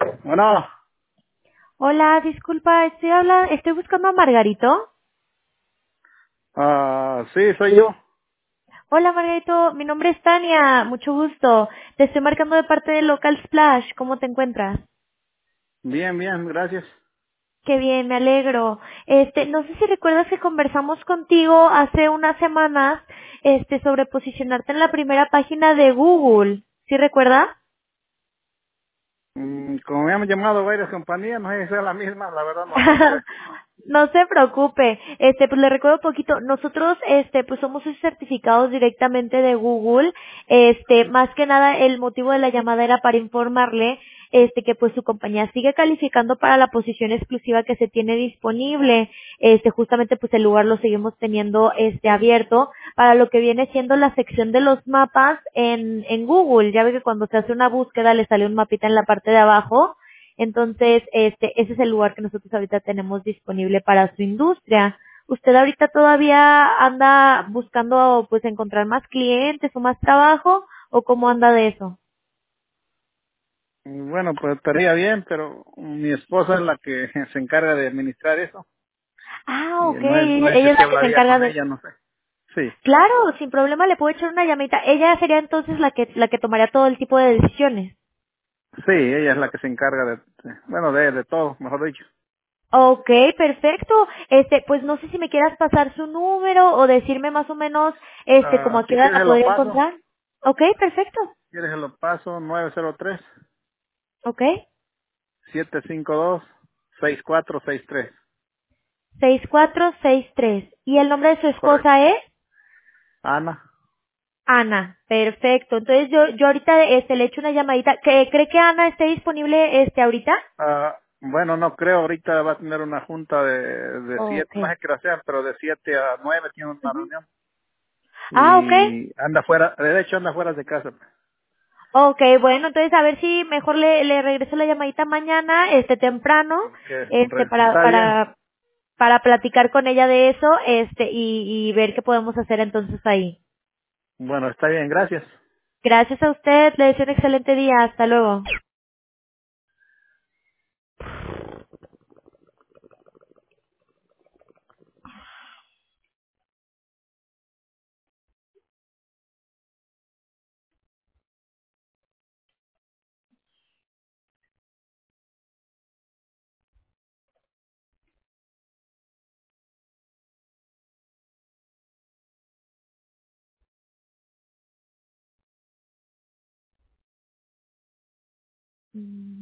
Bueno, Hola, disculpa, estoy buscando a Margarito. sí, soy yo. Hola Margarito, mi nombre es Tania, mucho gusto. Te estoy marcando de parte de Local Splash, ¿cómo te encuentras? Bien, bien, gracias. Qué bien, me alegro. No sé si recuerdas que conversamos contigo hace unas semanas, sobre posicionarte en la primera página de Google. ¿Sí recuerdas? Como me han llamado varias compañías, no sé si sea la misma, la verdad no sé. No se preocupe, pues le recuerdo un poquito, nosotros, pues somos certificados directamente de Google, más que nada el motivo de la llamada era para informarle, que pues su compañía sigue calificando para la posición exclusiva que se tiene disponible, justamente pues el lugar lo seguimos teniendo, abierto para lo que viene siendo la sección de los mapas en Google, ya ve que cuando se hace una búsqueda le sale un mapita en la parte de abajo, entonces, ese es el lugar que nosotros ahorita tenemos disponible para su industria. ¿Usted ahorita todavía anda buscando, pues, encontrar más clientes o más trabajo? ¿O cómo anda de eso? Bueno, pues estaría bien, pero mi esposa es la que se encarga de administrar eso. Ah, Y ok. no es Ella es si la que se hablaría encarga con de... ella, no sé. Sí, Claro, sin problema le puedo echar una llamadita. Ella sería entonces la que tomaría todo el tipo de decisiones. sí, ella es la que se encarga bueno, de todo, mejor dicho. Ok, perfecto. Pues no sé si me quieras pasar su número o decirme más o menos, como a qué Si hora quieres la se lo podría paso, encontrar. Ok, perfecto. si quieres se lo paso, Ok. 903-752-6463. 6463. ¿Y el nombre de su Correcto. esposa es? Ana. Ana. Perfecto. Entonces yo ahorita le echo una llamadita. ¿Cree que Ana esté disponible ahorita? Bueno, no creo, ahorita va a tener una junta de siete, no Okay. sé qué hora sea, pero de 7 a 9 tiene una Ujú. reunión. Ah, okay. Y anda fuera, de hecho anda fuera de casa. Okay, bueno, entonces a ver si mejor le regreso la llamadita mañana, temprano, Porque, para está bien. platicar con ella de eso, y ver qué podemos hacer entonces ahí. Bueno, está bien, gracias. Gracias a usted, le deseo un excelente día, hasta luego. Mm.